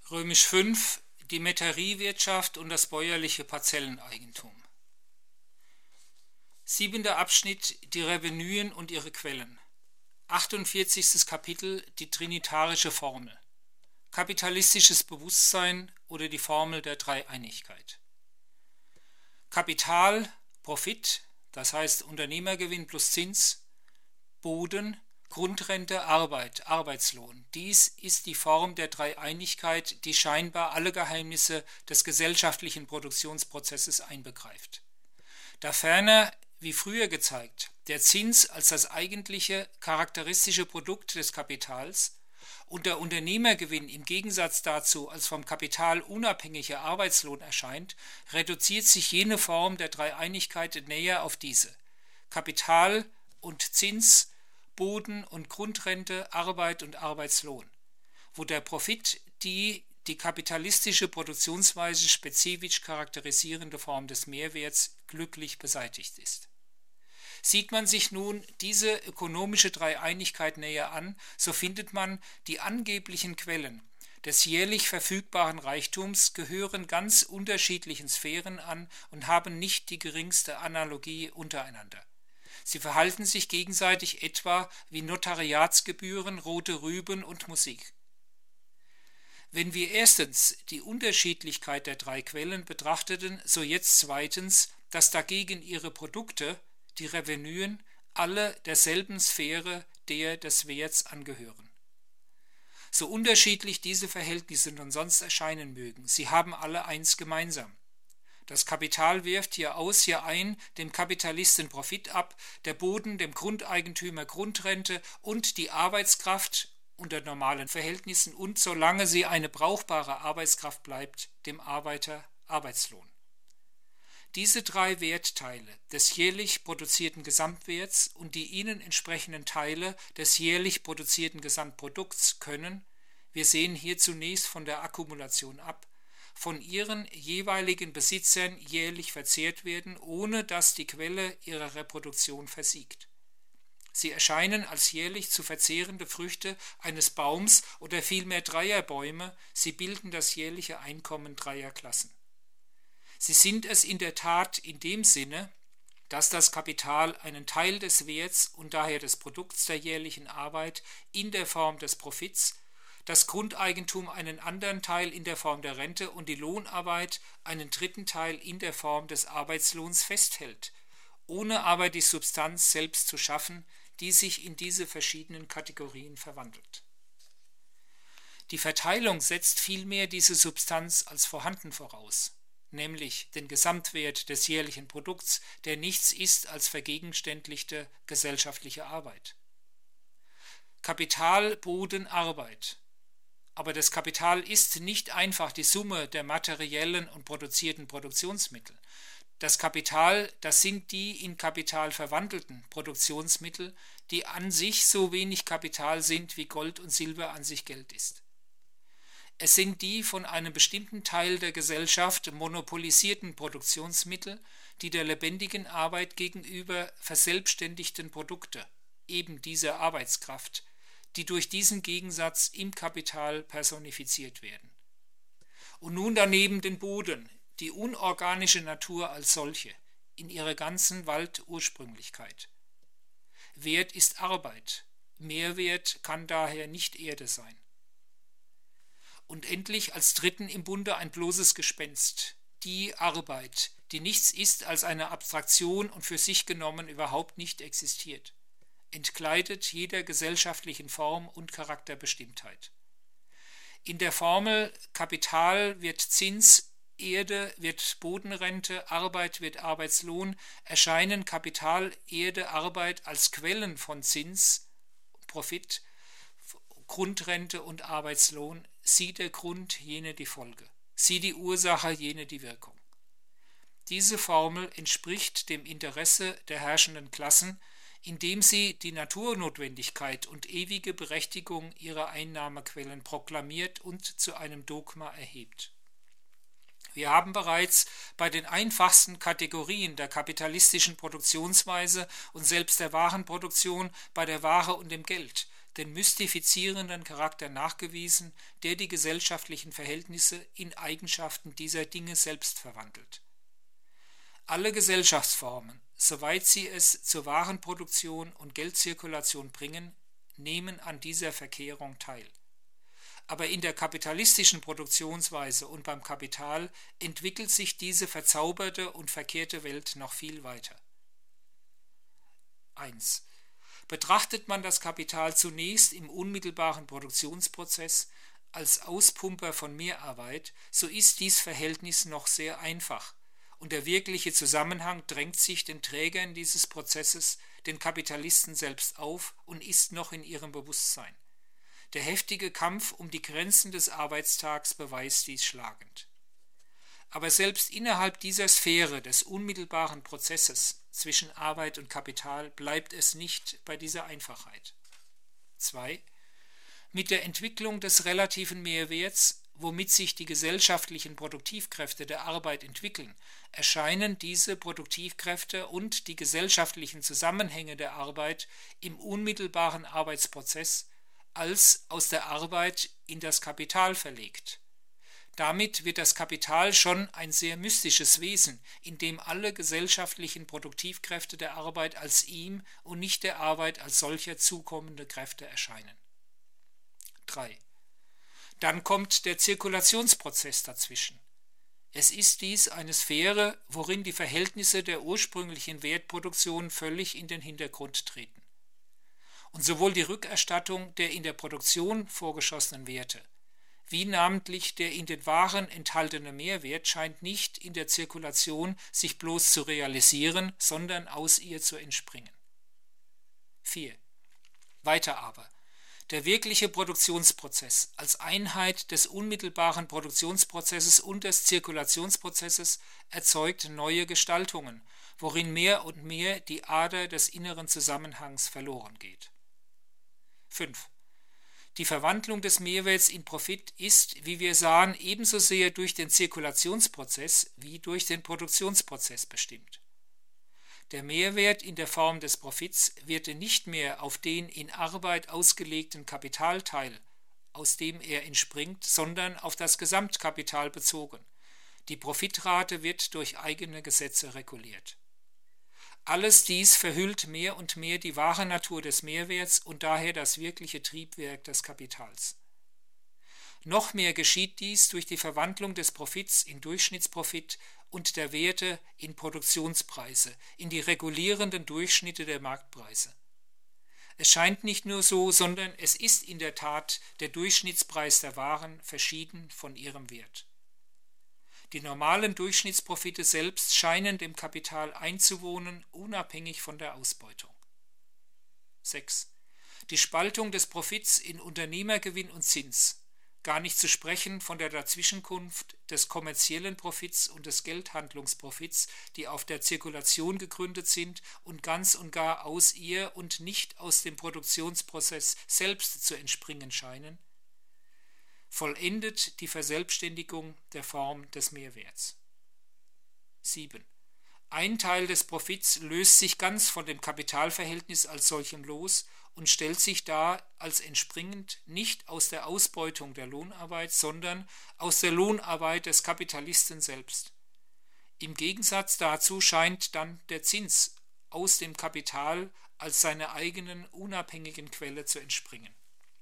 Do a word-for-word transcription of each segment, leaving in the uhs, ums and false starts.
Römisch fünf, die Metariewirtschaft und das bäuerliche Parzelleneigentum. Siebenter Abschnitt, die Revenuen und ihre Quellen. achtundvierzigstes Kapitel, die trinitarische Formel. Kapitalistisches Bewusstsein oder die Formel der Dreieinigkeit. Kapital, Profit, das heißt Unternehmergewinn plus Zins, Boden, Grundrente, Arbeit, Arbeitslohn. Dies ist die Form der Dreieinigkeit, die scheinbar alle Geheimnisse des gesellschaftlichen Produktionsprozesses einbegreift. Da ferner, wie früher gezeigt, der Zins als das eigentliche charakteristische Produkt des Kapitals und der Unternehmergewinn im Gegensatz dazu als vom Kapital unabhängiger Arbeitslohn erscheint, reduziert sich jene Form der Dreieinigkeit näher auf diese. Kapital und Zins, Boden und Grundrente, Arbeit und Arbeitslohn, wo der Profit die die kapitalistische Produktionsweise spezifisch charakterisierende Form des Mehrwerts glücklich beseitigt ist. Sieht man sich nun diese ökonomische Dreieinigkeit näher an, so findet man, die angeblichen Quellen des jährlich verfügbaren Reichtums gehören ganz unterschiedlichen Sphären an und haben nicht die geringste Analogie untereinander. Sie verhalten sich gegenseitig etwa wie Notariatsgebühren, rote Rüben und Musik. Wenn wir erstens die Unterschiedlichkeit der drei Quellen betrachteten, so jetzt zweitens, dass dagegen ihre Produkte, die Revenuen, alle derselben Sphäre, der des Werts angehören. So unterschiedlich diese Verhältnisse nun sonst erscheinen mögen, sie haben alle eins gemeinsam. Das Kapital wirft hier aus, hier ein, dem Kapitalisten Profit ab, der Boden dem Grundeigentümer Grundrente und die Arbeitskraft unter normalen Verhältnissen und, solange sie eine brauchbare Arbeitskraft bleibt, dem Arbeiter Arbeitslohn. Diese drei Wertteile des jährlich produzierten Gesamtwerts und die ihnen entsprechenden Teile des jährlich produzierten Gesamtprodukts können, wir sehen hier zunächst von der Akkumulation ab, von ihren jeweiligen Besitzern jährlich verzehrt werden, ohne dass die Quelle ihrer Reproduktion versiegt. Sie erscheinen als jährlich zu verzehrende Früchte eines Baums oder vielmehr dreier Bäume, sie bilden das jährliche Einkommen dreier Klassen. Sie sind es in der Tat in dem Sinne, dass das Kapital einen Teil des Werts und daher des Produkts der jährlichen Arbeit in der Form des Profits, das Grundeigentum einen anderen Teil in der Form der Rente und die Lohnarbeit einen dritten Teil in der Form des Arbeitslohns festhält, ohne aber die Substanz selbst zu schaffen, die sich in diese verschiedenen Kategorien verwandelt. Die Verteilung setzt vielmehr diese Substanz als vorhanden voraus, nämlich den Gesamtwert des jährlichen Produkts, der nichts ist als vergegenständlichte gesellschaftliche Arbeit. Kapital, Boden, Arbeit. Aber das Kapital ist nicht einfach die Summe der materiellen und produzierten Produktionsmittel. Das Kapital, das sind die in Kapital verwandelten Produktionsmittel, die an sich so wenig Kapital sind, wie Gold und Silber an sich Geld ist. Es sind die von einem bestimmten Teil der Gesellschaft monopolisierten Produktionsmittel, die der lebendigen Arbeit gegenüber verselbstständigten Produkte, eben dieser Arbeitskraft, die durch diesen Gegensatz im Kapital personifiziert werden. Und nun daneben den Boden, die unorganische Natur als solche, in ihrer ganzen Waldursprünglichkeit. Wert ist Arbeit, Mehrwert kann daher nicht Erde sein. Und endlich als dritten im Bunde ein bloßes Gespenst, die Arbeit, die nichts ist als eine Abstraktion und für sich genommen überhaupt nicht existiert, entkleidet jeder gesellschaftlichen Form und Charakterbestimmtheit. In der Formel Kapital wird Zins, Erde wird Bodenrente, Arbeit wird Arbeitslohn, erscheinen Kapital, Erde, Arbeit als Quellen von Zins, Profit, Grundrente und Arbeitslohn, sie der Grund, jene die Folge, sie die Ursache, jene die Wirkung. Diese Formel entspricht dem Interesse der herrschenden Klassen, indem sie die Naturnotwendigkeit und ewige Berechtigung ihrer Einnahmequellen proklamiert und zu einem Dogma erhebt. Wir haben bereits bei den einfachsten Kategorien der kapitalistischen Produktionsweise und selbst der Warenproduktion bei der Ware und dem Geld den mystifizierenden Charakter nachgewiesen, der die gesellschaftlichen Verhältnisse in Eigenschaften dieser Dinge selbst verwandelt. Alle Gesellschaftsformen, soweit sie es zur Warenproduktion und Geldzirkulation bringen, nehmen an dieser Verkehrung teil. Aber in der kapitalistischen Produktionsweise und beim Kapital entwickelt sich diese verzauberte und verkehrte Welt noch viel weiter. eins. Betrachtet man das Kapital zunächst im unmittelbaren Produktionsprozess als Auspumper von Mehrarbeit, so ist dies Verhältnis noch sehr einfach, und der wirkliche Zusammenhang drängt sich den Trägern dieses Prozesses, den Kapitalisten selbst auf und ist noch in ihrem Bewusstsein. Der heftige Kampf um die Grenzen des Arbeitstags beweist dies schlagend. Aber selbst innerhalb dieser Sphäre des unmittelbaren Prozesses zwischen Arbeit und Kapital bleibt es nicht bei dieser Einfachheit. zwei. Mit der Entwicklung des relativen Mehrwerts, womit sich die gesellschaftlichen Produktivkräfte der Arbeit entwickeln, erscheinen diese Produktivkräfte und die gesellschaftlichen Zusammenhänge der Arbeit im unmittelbaren Arbeitsprozess als aus der Arbeit in das Kapital verlegt. Damit wird das Kapital schon ein sehr mystisches Wesen, in dem alle gesellschaftlichen Produktivkräfte der Arbeit als ihm und nicht der Arbeit als solcher zukommende Kräfte erscheinen. drei. Dann kommt der Zirkulationsprozess dazwischen. Es ist dies eine Sphäre, worin die Verhältnisse der ursprünglichen Wertproduktion völlig in den Hintergrund treten. Und sowohl die Rückerstattung der in der Produktion vorgeschossenen Werte, wie namentlich der in den Waren enthaltene Mehrwert scheint nicht in der Zirkulation sich bloß zu realisieren, sondern aus ihr zu entspringen. vier. Weiter aber. Der wirkliche Produktionsprozess als Einheit des unmittelbaren Produktionsprozesses und des Zirkulationsprozesses erzeugt neue Gestaltungen, worin mehr und mehr die Ader des inneren Zusammenhangs verloren geht. fünf. Die Verwandlung des Mehrwerts in Profit ist, wie wir sahen, ebenso sehr durch den Zirkulationsprozess wie durch den Produktionsprozess bestimmt. Der Mehrwert in der Form des Profits wird nicht mehr auf den in Arbeit ausgelegten Kapitalteil, aus dem er entspringt, sondern auf das Gesamtkapital bezogen. Die Profitrate wird durch eigene Gesetze reguliert. Alles dies verhüllt mehr und mehr die wahre Natur des Mehrwerts und daher das wirkliche Triebwerk des Kapitals. Noch mehr geschieht dies durch die Verwandlung des Profits in Durchschnittsprofit und der Werte in Produktionspreise, in die regulierenden Durchschnitte der Marktpreise. Es scheint nicht nur so, sondern es ist in der Tat der Durchschnittspreis der Waren verschieden von ihrem Wert. Die normalen Durchschnittsprofite selbst scheinen dem Kapital einzuwohnen, unabhängig von der Ausbeutung. sechs. Die Spaltung des Profits in Unternehmergewinn und Zins, gar nicht zu sprechen von der Dazwischenkunft des kommerziellen Profits und des Geldhandlungsprofits, die auf der Zirkulation gegründet sind und ganz und gar aus ihr und nicht aus dem Produktionsprozess selbst zu entspringen scheinen, vollendet die Verselbstständigung der Form des Mehrwerts. sieben. Ein Teil des Profits löst sich ganz von dem Kapitalverhältnis als solchem los und stellt sich dar als entspringend nicht aus der Ausbeutung der Lohnarbeit, sondern aus der Lohnarbeit des Kapitalisten selbst. Im Gegensatz dazu scheint dann der Zins aus dem Kapital als seiner eigenen unabhängigen Quelle zu entspringen.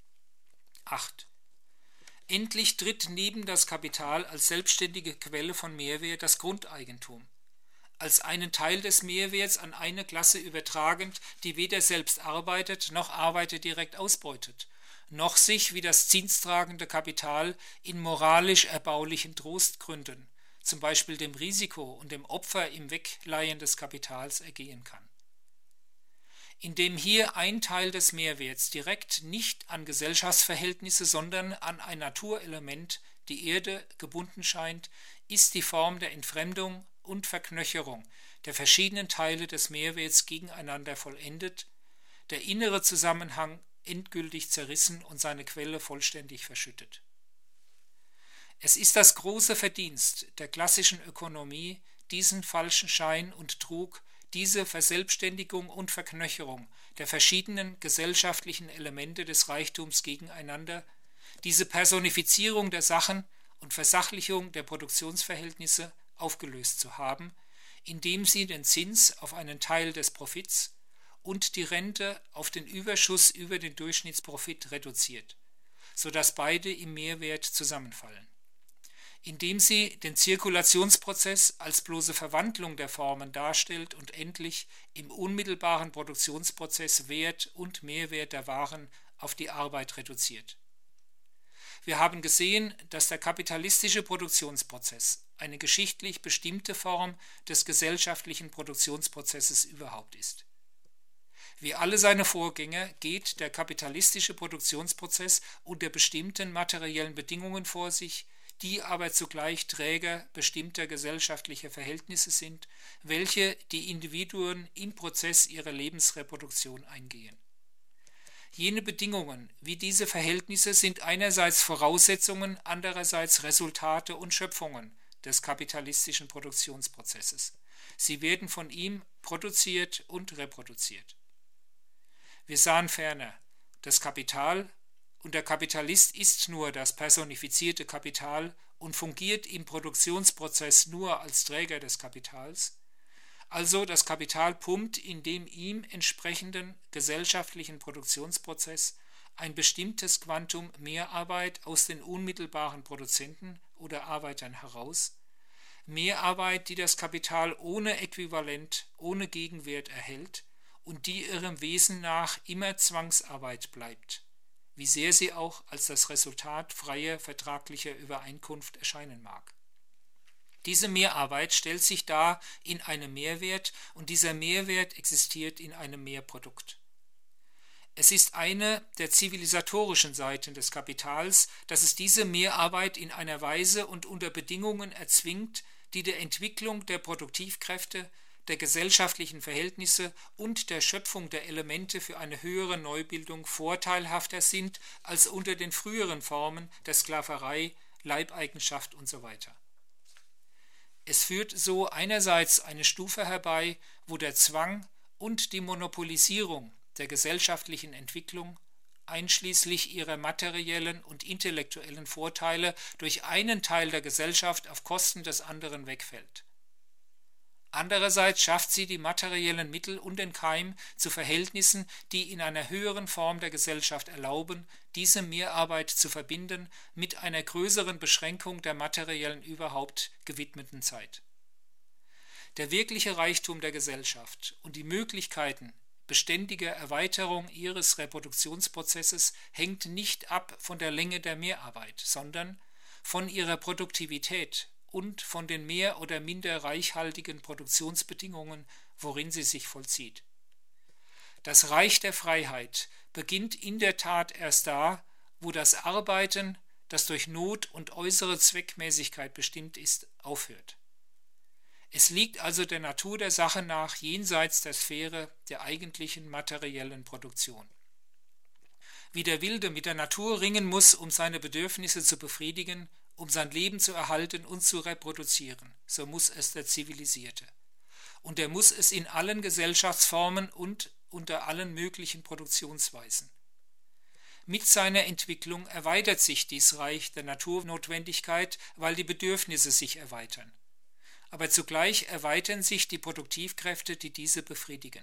acht. Endlich tritt neben das Kapital als selbstständige Quelle von Mehrwert das Grundeigentum, als einen Teil des Mehrwerts an eine Klasse übertragend, die weder selbst arbeitet noch Arbeiter direkt ausbeutet, noch sich wie das zinstragende Kapital in moralisch erbaulichen Trostgründen, zum Beispiel dem Risiko und dem Opfer im Wegleihen des Kapitals, ergehen kann. Indem hier ein Teil des Mehrwerts direkt nicht an Gesellschaftsverhältnisse, sondern an ein Naturelement, die Erde, gebunden scheint, ist die Form der Entfremdung und Verknöcherung der verschiedenen Teile des Mehrwerts gegeneinander vollendet, der innere Zusammenhang endgültig zerrissen und seine Quelle vollständig verschüttet. Es ist das große Verdienst der klassischen Ökonomie, diesen falschen Schein und Trug, diese Verselbstständigung und Verknöcherung der verschiedenen gesellschaftlichen Elemente des Reichtums gegeneinander, diese Personifizierung der Sachen und Versachlichung der Produktionsverhältnisse aufgelöst zu haben, indem sie den Zins auf einen Teil des Profits und die Rente auf den Überschuss über den Durchschnittsprofit reduziert, sodass beide im Mehrwert zusammenfallen. Indem sie den Zirkulationsprozess als bloße Verwandlung der Formen darstellt und endlich im unmittelbaren Produktionsprozess Wert und Mehrwert der Waren auf die Arbeit reduziert. Wir haben gesehen, dass der kapitalistische Produktionsprozess eine geschichtlich bestimmte Form des gesellschaftlichen Produktionsprozesses überhaupt ist. Wie alle seine Vorgänger geht der kapitalistische Produktionsprozess unter bestimmten materiellen Bedingungen vor sich, die aber zugleich Träger bestimmter gesellschaftlicher Verhältnisse sind, welche die Individuen im Prozess ihrer Lebensreproduktion eingehen. Jene Bedingungen wie diese Verhältnisse sind einerseits Voraussetzungen, andererseits Resultate und Schöpfungen des kapitalistischen Produktionsprozesses. Sie werden von ihm produziert und reproduziert. Wir sahen ferner, das Kapital und der Kapitalist ist nur das personifizierte Kapital und fungiert im Produktionsprozess nur als Träger des Kapitals, also das Kapital pumpt in dem ihm entsprechenden gesellschaftlichen Produktionsprozess ein bestimmtes Quantum Mehrarbeit aus den unmittelbaren Produzenten oder Arbeitern heraus, Mehrarbeit, die das Kapital ohne Äquivalent, ohne Gegenwert erhält und die ihrem Wesen nach immer Zwangsarbeit bleibt, wie sehr sie auch als das Resultat freier vertraglicher Übereinkunft erscheinen mag. Diese Mehrarbeit stellt sich dar in einem Mehrwert und dieser Mehrwert existiert in einem Mehrprodukt. Es ist eine der zivilisatorischen Seiten des Kapitals, dass es diese Mehrarbeit in einer Weise und unter Bedingungen erzwingt, die der Entwicklung der Produktivkräfte, der gesellschaftlichen Verhältnisse und der Schöpfung der Elemente für eine höhere Neubildung vorteilhafter sind als unter den früheren Formen der Sklaverei, Leibeigenschaft usw. Es führt so einerseits eine Stufe herbei, wo der Zwang und die Monopolisierung der gesellschaftlichen Entwicklung, einschließlich ihrer materiellen und intellektuellen Vorteile, durch einen Teil der Gesellschaft auf Kosten des anderen wegfällt. Andererseits schafft sie die materiellen Mittel und den Keim zu Verhältnissen, die in einer höheren Form der Gesellschaft erlauben, diese Mehrarbeit zu verbinden mit einer größeren Beschränkung der materiellen überhaupt gewidmeten Zeit. Der wirkliche Reichtum der Gesellschaft und die Möglichkeiten beständiger Erweiterung ihres Reproduktionsprozesses hängt nicht ab von der Länge der Mehrarbeit, sondern von ihrer Produktivität und von den mehr oder minder reichhaltigen Produktionsbedingungen, worin sie sich vollzieht. Das Reich der Freiheit beginnt in der Tat erst da, wo das Arbeiten, das durch Not und äußere Zweckmäßigkeit bestimmt ist, aufhört. Es liegt also der Natur der Sache nach jenseits der Sphäre der eigentlichen materiellen Produktion. Wie der Wilde mit der Natur ringen muss, um seine Bedürfnisse zu befriedigen, um sein Leben zu erhalten und zu reproduzieren, so muss es der Zivilisierte. Und er muss es in allen Gesellschaftsformen und unter allen möglichen Produktionsweisen. Mit seiner Entwicklung erweitert sich dies Reich der Naturnotwendigkeit, weil die Bedürfnisse sich erweitern. Aber zugleich erweitern sich die Produktivkräfte, die diese befriedigen.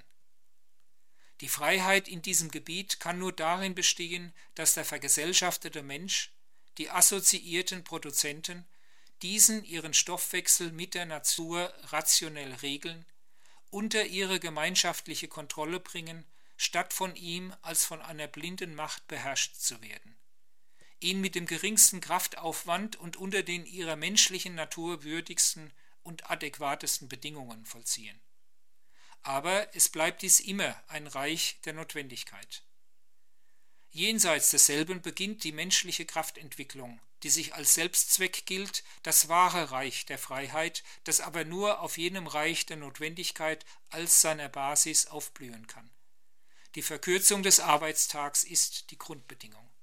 Die Freiheit in diesem Gebiet kann nur darin bestehen, dass der vergesellschaftete Mensch, die assoziierten Produzenten, diesen ihren Stoffwechsel mit der Natur rationell regeln, unter ihre gemeinschaftliche Kontrolle bringen, statt von ihm als von einer blinden Macht beherrscht zu werden, ihn mit dem geringsten Kraftaufwand und unter den ihrer menschlichen Natur würdigsten und adäquatesten Bedingungen vollziehen. Aber es bleibt dies immer ein Reich der Notwendigkeit. Jenseits desselben beginnt die menschliche Kraftentwicklung, die sich als Selbstzweck gilt, das wahre Reich der Freiheit, das aber nur auf jenem Reich der Notwendigkeit als seiner Basis aufblühen kann. Die Verkürzung des Arbeitstags ist die Grundbedingung.